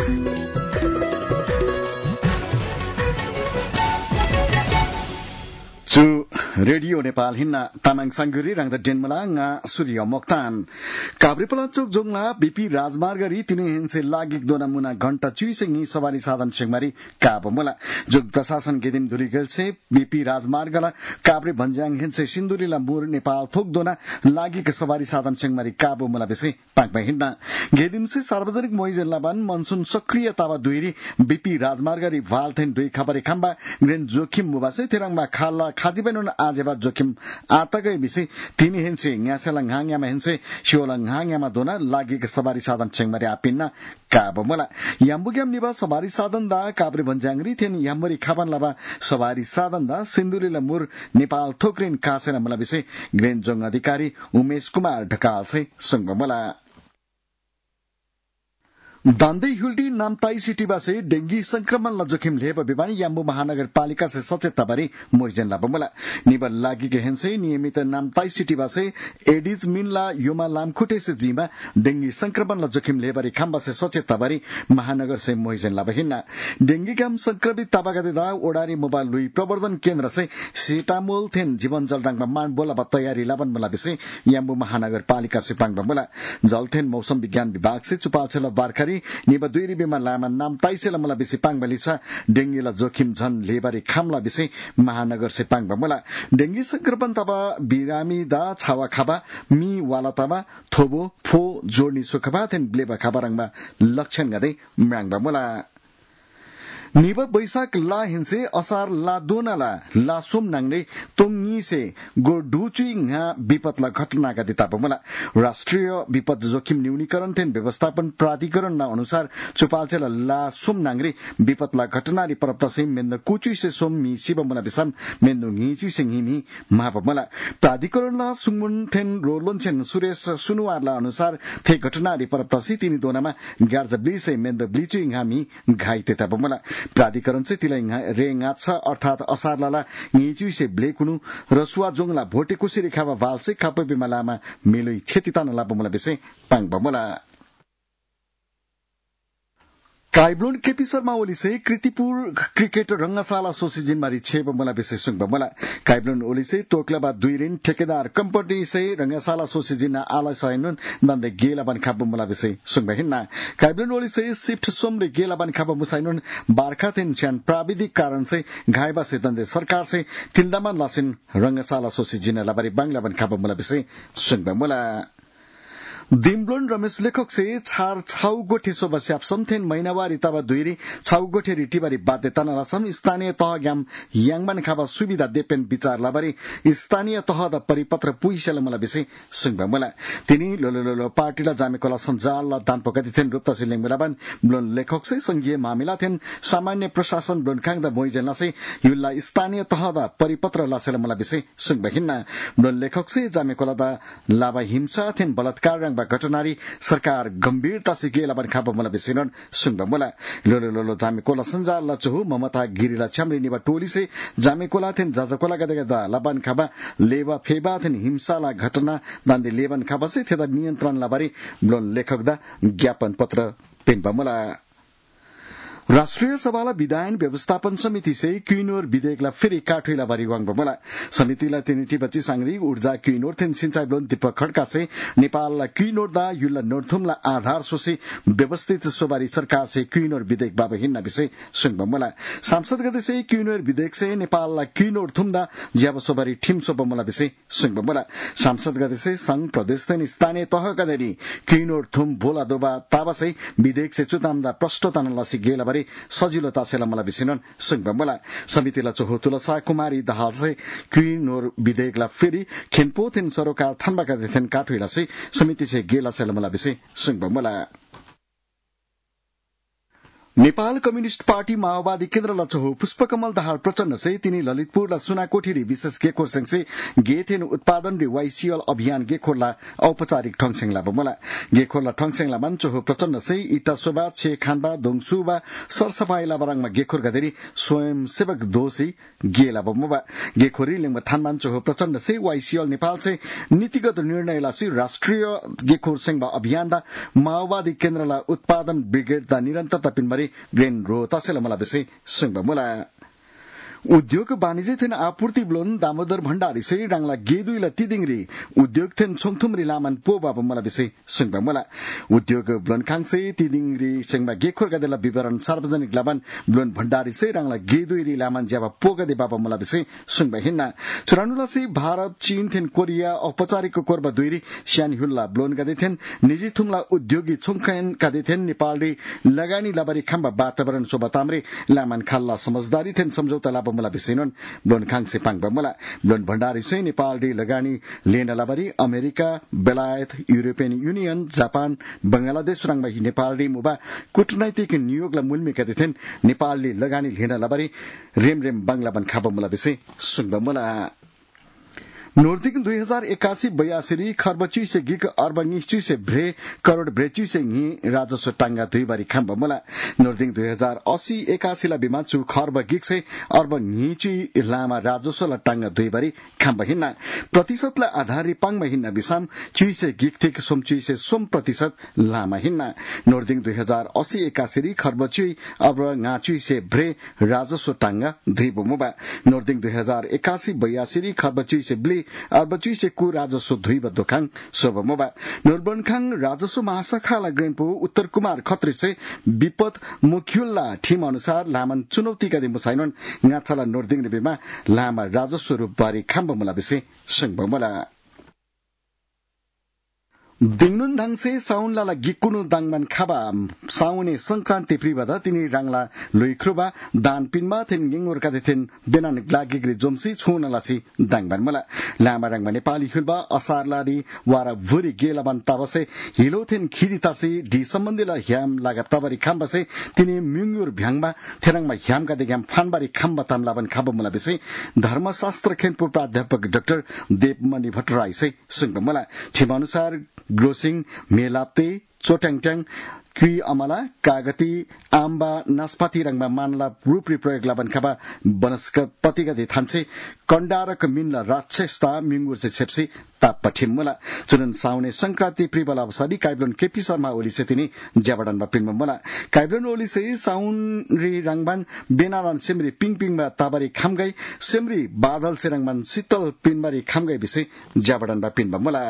radio Nepal हिन्ना तामाङ सांगुरी रंग डेनमला nga सूर्य मोक्तान काभ्रेपला चोक जोंगला बीपी राजमार्ग री तिने हिंसे लागिक दोना मुना घंटा चुइसेंगी सवारी साधन सेंगमारी काबमला जोग प्रशासन गेदिम धुली गेलसे बीपी राजमार्गला काभ्रे भन्ज्याङ हिंसे सिन्धुलीला मुर नेपाल थोक दोना लागिक सवारी साधन सेंगमारी काबमला बेसे पाकमा हिन्ना गेदिम से सार्वजनिक मोइजन लाबान मनसुन सक्रिय तावा दुइरी बीपी राजमार्ग री भालथेन दुई खबरे खम्बा ग्रेन जोखिम मुबासे तेरंगमा खाला खाजिबेन आजेबा जोखिम आतगै बिसे तिनी हिंसे न्यासेला घाङयामा हिंसे शिवला घाङयामा दोना लागिक सवारी साधन छेंगमारी आपिन्ना काबमला याम्बुग्याम निबा सवारी साधन दा काभ्रे भन्ज्याङरी थेन याम्बरी खाबान लाबा सवारी साधन दा सिन्धुलीला मुर नेपाल थोक्रिन कासेना मला बिसे ग्रेन जोङ अधिकारी उमेश कुमार ढकाल से संगमला दान्दै हुल्टी नामताई सिटीबा से डेंगी संक्रमण ल जोखिम लेब बिबानी याम्बु महानगरपालिका से सचेत तबारी मोइजन लाबमला निबल लागी के हेंसे नियमित नामताई सिटीबा से एडिज मिनला योमा लामखुटे से जीमा डेंगी संक्रमण ल जोखिम लेबरी खाम्बा से सचेत तबारी महानगर से मोइजन लाबहिना डेंगी काम संक्रमित ताबागदेदा ओडारी मोबाइल लुई प्रवर्धन केन्द्र से सीटामोल थेन जीवन जल रंगमा मान बोला तयारी लाबन मला बिसे याम्बु महानगरपालिका से पाङबमला जलथेन मौसम विज्ञान विभाग से चुपालछेल बारखारी निबा दुई रिबेमा लामा नाम ताइसेला मला बिसे पाङबली छ डेंगीला जोखिम झन लेबारी खामला बिसे महानगर से पाङबमला डेंगी संक्रमण तबा बिरामी दा छावा खाबा मी वाला तबा थोबो फो जोडनी सुखबा थेन ब्लेबा खाबारङमा लक्षण गदै म्याङबमला निबा बैशाख ला हिंसे असार ला दोनाला ला सोम नांगले तोंगी से गोडुचुई nga विपतला घटना का दिता बमला राष्ट्रिय विपद जोखिम न्यूनीकरण थेन व्यवस्थापन प्राधिकरण ना अनुसार चुपालचेला ला सोम नांगरे विपतला घटना रि परप्ता से मेन्द कुचुई से सोम मी सिबमला बिसम मेन्द ngीचुई से ngीमी महाबमला प्राधिकरण ला सुंगमुन थेन रोलन छेन सुरेश सुनुवारला अनुसार थे घटना रि परप्ता से तिनी दोनामा गार्जब्ली से मेन्द ब्लिचुई ngami घाइते ता बमला प्राधिकरण से तिलाई रेंगात छ अर्थात असारलाला ngीचुई से ब्लेकुनु रसुवा जोंगला भोटे कुसी रेखावा वाल से खापे बिमलामा मिलुई छेतितान लाबमला बिसे पाङबमला काइब्लोन केपी शर्मा ओली से कृतिपुर क्रिकेट रंगशाला सोसिजिन मारी छेब मला विशेष सुंग बमला काइब्लोन ओली से तोकलाबा दुई रिन ठेकेदार कंपनी से रंगशाला सोसिजिन आला साइनुन दंदे गेला बन खाब मला विशेष सुंग बहिना काइब्लोन ओली से शिफ्ट सोमरे गेला बन खाब मुसाइनुन बारखा थिन च्यान प्राविधिक कारण से घायबा से दंदे सरकार से तिलदामान लासिन रंगशाला सोसिजिन लाबारी बांग्ला बन खाब मला विशेष सुंग बमला दिमब्लोन रमेश लेखक से छार छाउ गोठे सोबस्याप समथेन महिनावारी तब दुईरी छाउ गोठे रिटिबारी बाध्यता नलासम स्थानीय तह ग्याम याङमान खाबा सुविधा देपेन विचार लाबारी स्थानीय तह द परिपत्र पुइसेल मला बिसे सुंगबा मला तिनी लोलोलो पार्टीला जामेकोला सञ्जाल दान पकति थेन रुप्ता सिलेङ मिलाबन ब्लोन लेखक से संघीय मामिला थेन सामान्य प्रशासन ब्लोन खाङ द मोइजन लासे युला स्थानीय तह द परिपत्र लासेल मला बिसे सुंगबा हिन्ना ब्लोन लेखक से जामेकोला द लाबा हिंसा थेन बलात्कार घटनारी सरकार गम्भीरता सिकेला बन खाब मला बिसिनन सुंगबा मला लोलोलो जामेकोला सञ्जाल चहु ममता गिरिला छ्यामरी निबा टोली से जामेकोला थेन जाजकोला गदगदा लबन खाबा लेबा फेबा थेन हिंसाला घटना दान्दे लेबन खाबा से थेदा नियन्त्रण लाबारी ब्लोन लेखक दा ज्ञापन पत्र पेनबा मला राष्ट्रिय सभाला विधायन व्यवस्थापन समिति से क्विनोर विधेयकला फेरि काठुइला बारी वाङ बमला समितिला तिनिटी बच्ची सांगरी ऊर्जा क्विनोर थेन सिंचाई ब्लोन दीपक खड्का से नेपालला क्विनोर दा युला नोर्थुमला आधार सोसे व्यवस्थित सोबारी सरकार से क्विनोर विधेयक बाबा हिन्ना विषय सुङ बमला सांसद गदे से क्विनोर विधेयक से नेपालला क्विनोर थुमदा ज्याब सोबारी ठिम सो बमला विषय सुङ बमला सांसद गदे से संघ प्रदेश थेन स्थानीय तह गदेरी क्विनोर थुम भोला दोबा ताबासै विधेयक से चुतामदा प्रष्टतान लसी गेला सजिलो तासेला मला बिसिनन सुंगबा मला समितिला चोहोतुला सा कुमारी दहाल से क्विनोर विधेयकला फेरि खेनपो थेन सरोकार थानबाका थेन काठुइला से समिति से गेला सेला मला बिसे सुंगबा मला नेपाल कम्युनिष्ट पार्टी माओवादी केन्द्र लचहो पुष्पकमल दाहाल प्रचण्ड से तिनी ललितपुर ल सुनाकोठीरी विशेष गेखोर संगसे गेथेन उत्पादन रे वाइसियल अभियान गेखोरला औपचारिक ठङसेङला बमला गेखोरला ठङसेङला मान्छहो प्रचण्ड से इटा सोबा छे खानबा दोङसुबा सरसफाई लाबराङमा गेखोर गदेरी स्वयंसेवक दोषी गेला बमबा गेखोरी लिङमा थान मान्छहो प्रचण्ड से वाइसियल नेपाल से नीतिगत निर्णय लासी राष्ट्रिय गेखोर संघ अभियान दा माओवादी केन्द्रला उत्पादन ब्रिगेड दा निरन्तरता पिनबरी ग्रेन रो तासेला मला बेसे संग मला उद्योग वाणिज्य थेन आपूर्ति ब्लोन दामोदर भण्डारी से राङला गेदुइला तिदिङरी उद्योग थेन छोङथुमरी लामान पोबा मला बेसे संग मला उद्योग ब्लोन खाङसे तिदिङरी संगमा गेखोर गदेला विवरण सार्वजनिक लामान ब्लोन भण्डारी से राङला गेदुइरी लामान ज्याबा पोगदे बाबा मला बेसे संग हिन्ना चुरानुला से भारत चीन थेन कोरिया औपचारिक कोरबा दुइरी स्यान हुल्ला ब्लोन गदे थेन निजी थुमला उद्योगी छोङखन गदे थेन नेपालले लगानी लाबारी खम्बा वातावरण सोबतामरे लामान खाल्ला समझदारी थेन सम्झौता लाबा मला बिसेनन ब्लोन खाङसे पाङबा मला ब्लोन भण्डारी से नेपाल डी लगानी लेन लाबारी अमेरिका बेलायत यूरोपियन यूनियन जापान बंगलादेश रंगमा हि नेपाल डी मुबा कूटनैतिक नियोगला मूलमे कदेथेन नेपालले लगानी लेन लाबारी रेम बांग्ला बन खाबा मला बिसे सुनबा मला नोर्दिक 2081 खर्बची से गिक अर्बनिस्टी से भ्रे करोड़ ब्रेची से ङी राजस्व टांगा दुई बारी खाम्बा मला नोर्दिक 2080-81 ला बिमाचु खर्ब गिक से अर्ब ङीची लामा राजस्व ला टांगा दुई बारी खाम्बा हिन्ना प्रतिशत ला आधारी पाङमा हिन्ना बिसाम चुई से गिक थिक सोम चुई से सोम प्रतिशत लामा हिन्ना नोर्दिक 2080-81 खर्बची अब ङाचुई से भ्रे राजस्व टांगा दुई बोमुबा नोर्दिक 2081-82 खर्बची से ब्ली अर्बची से कु राजस्व धुई बदोखाङ सोबमोबा नोरबनखाङ राजस्व महाशाखाला ग्रेनपो उत्तर कुमार खत्री से विपद मुख्युल्ला ठिम अनुसार लामन चुनौती का दिमो साइनन ngatsala नोर्दिङ रेबेमा लामा राजस्व रूपबारी खाम्बमला बिसे संगबमला दिङनुन दाङसे साउन लाला गिकुनु दाङमान खाबा साउने संक्रान्ति प्रिबदा तिनी राङला लुइख्रुबा दान पिनमा थेन गिङवर काथे थेन बेनान ग्लागिग्री जोमसी छोनलासी दाङबान मला लामा राङमा नेपाली खुलबा असारलारी वारा भुरी गेलाबान ताबसे हिलो थेन खिदितासी डी सम्बन्धीला ह्याम लागब ताबरी खाम्बासे तिनी म्युङुर भ्याङमा थेराङमा ह्याम कादे ग्याम फानबारी खाम्बा तामलाबान खाबा मला बिसे धर्मशास्त्र खेनपुर प्राध्यापक डाक्टर देवमणि भट्टराई से सुंग मला ठिमानुसार ग्रोसिङ मेलाप्ते चोट्याङट्याङ क्वी अमला कागती आम्बा नास्पाती रंगमा मानला रूपरी प्रयोग लाबन खाबा वनस्पति गदे थान्से कंडारक मिनला राक्षसता मिंगुर से छेप्सी ताप पठिमला चुनन साउने संक्रांति प्रिबल अवसरी काइब्लोन केपी शर्मा ओली से तिनी ज्याबडन पिनमा मला काइब्लोन ओली से साउन रि रंगबान बेनारान सेमरी पिङपिङमा ताबारी खामगई सेमरी बादल से रंगमान शीतल पिनबारी खामगई बिसे ज्याबडन पिनमा मला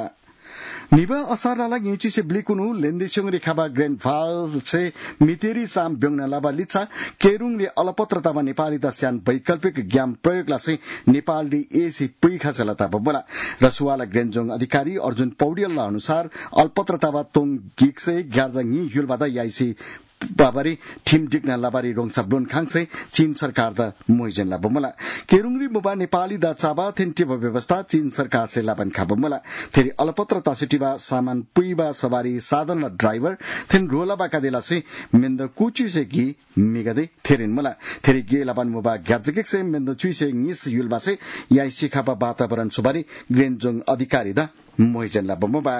निबा असाराला गिची से ब्लिकुनु लेन्दिसंग रेखाबा ग्रेन्ड फाल से मितेरी साम ब्यङना लाबा लिचा केरुङले अलपत्रतामा नेपाली दस्यान वैकल्पिक ज्ञान प्रयोगला से नेपाली एसी पुइखा चलता बबला रसुवाला ग्रेन्जोङ अधिकारी अर्जुन पौडेलला अनुसार अलपत्रतावा तोङ गिक से ग्यारजङी युलबादा याइसी बाबारी ठिम डिग्ना लाबारी रोङसा ब्लोन खाङसे चीन सरकार द मोइजन बमला केरुङरी मुबा नेपाली द चाबा थेन्टिब व्यवस्था चीन सरकार से लाबन खाबमला थेरी अलपत्र तासिटिबा सामान पुइबा सवारी साधन ल ड्राइभर थेन रोलाबा कादेला से मेन्द कुची से गी मिगदे थेरिन मला थेरी गे लाबन मुबा ग्याजगिक से मेन्द चुइ से निस युलबा से याइ सिखाबा वातावरण सुबारी ग्रेन्जोङ अधिकारी द मोइजन बमबा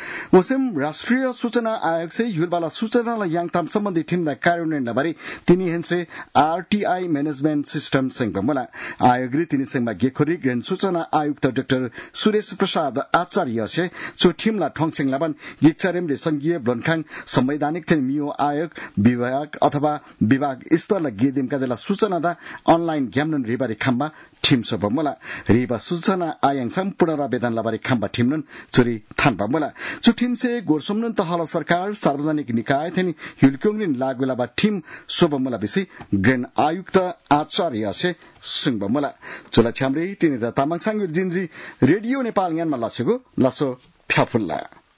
वसम राष्ट्रिय सूचना आयोग से युलबाला सूचना ल याङताम सम्बन्धी टिमलाई कार्यान्वयन नगरी तिनी हेन्से आरटीआई मैनेजमेंट सिस्टम संगमला आयोगले तिनी संगमा गेखोरी ग्रेन सूचना आयुक्त डाक्टर सुरेश प्रसाद आचार्य से चो टिमला ठोङसेङ लाबन गिक्चारेमले संघीय ब्लनखाङ संवैधानिक थेन मियो आयोग विभाग अथवा विभाग स्तरलाई गेदिम कादेला सूचना दा अनलाइन ग्यामनन रिबारी खाम्बा टिम सबमला रिबा सूचना आयाङ सम्पूर्ण वेदन लाबारी खाम्बा टिमनन चोरी थानबा मला चो टिम से गोरसोमनन तहला सरकार सार्वजनिक निकाय थेनी हिलक्योङलिन लागुलाबा टिम सोबमला बिसी ग्रेन आयुक्त आचार्य से सुङबमला चोला छ्यामरे तिनी द तामाङ सांगुर जिन्जी रेडियो नेपाल ज्ञानमा लासेको लासो फ्याफुल्ला